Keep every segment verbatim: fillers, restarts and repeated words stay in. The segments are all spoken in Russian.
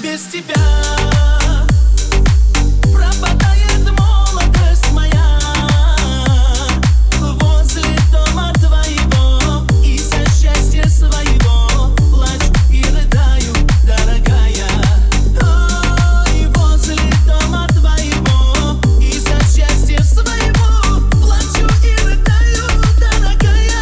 без тебя. Пропадает молодость моя возле дома твоего. Из-за счастья своего плачу и рыдаю, дорогая. Ой, возле дома твоего. Из-за счастья своего плачу и рыдаю, дорогая.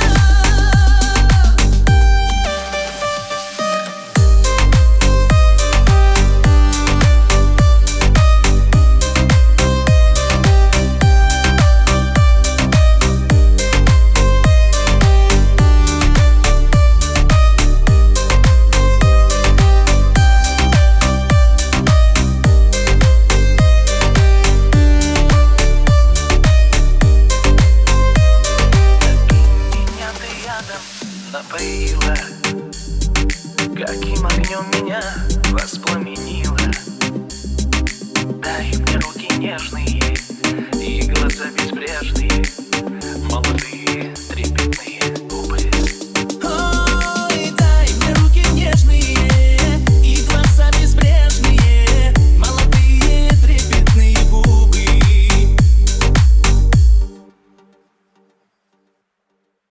Напоила, каким огнем меня воспламенила. Дай мне руки нежные и глаза безбрежные.